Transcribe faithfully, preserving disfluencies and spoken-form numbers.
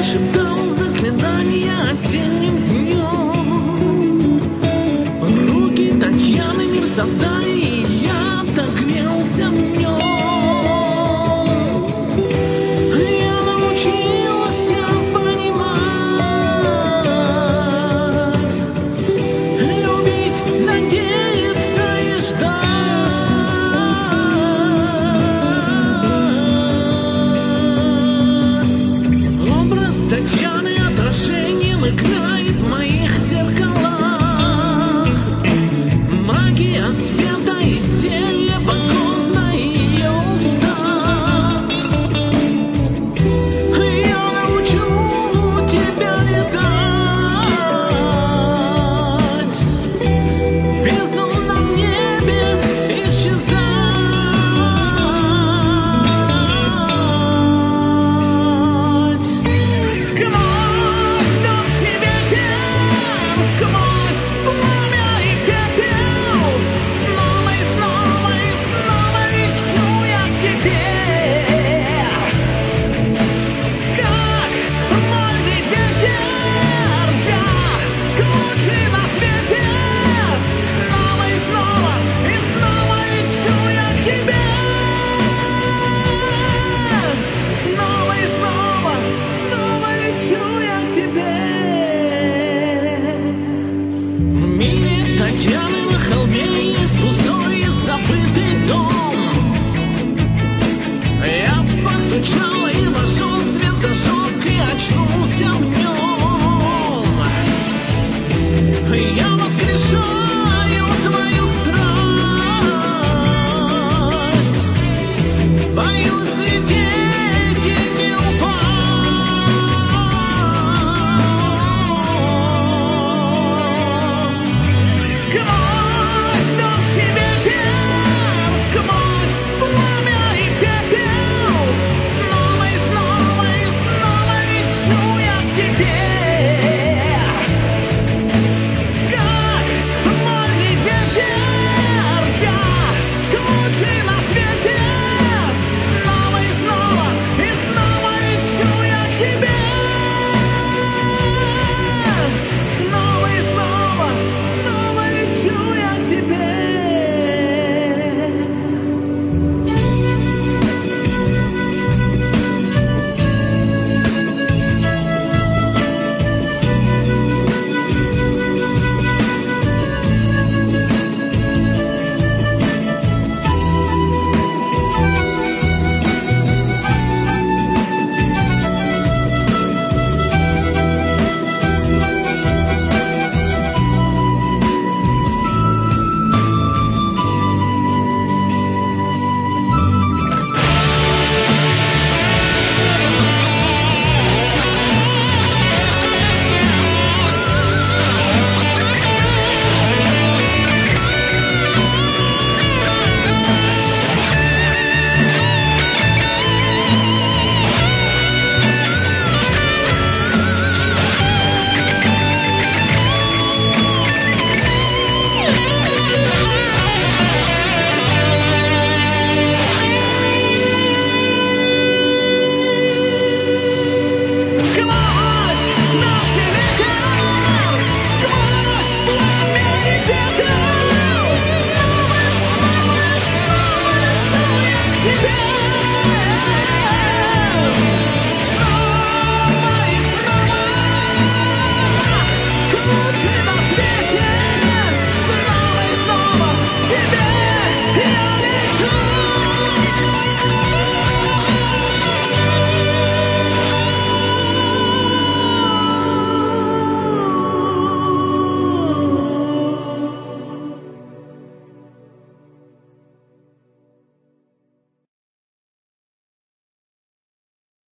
шептал заклинания осенним днем. Руки Татьяны мир создали, и я так грелся в нем. Я научился понимать, любить, надеяться и ждать. Образ Татьяны отражением играет в моих зеркалах. Магия света и зелье погон на ее устах. Я научу тебя летать, в безумном небе исчезать. Сквозь дождь и ветер, сквозь пламя и пепел, снова и снова и снова лечу я к тебе. Как вольный ветер, я лучший на свете. Снова и снова и снова лечу я к тебе. Снова и снова, снова лечу я к тебе. В мире Татьяны на холме есть пустой и забытый дом. Я постучал и вошел, свет зажег и очнулся в нем. Я воскрешаю твою страсть, боюсь лететь.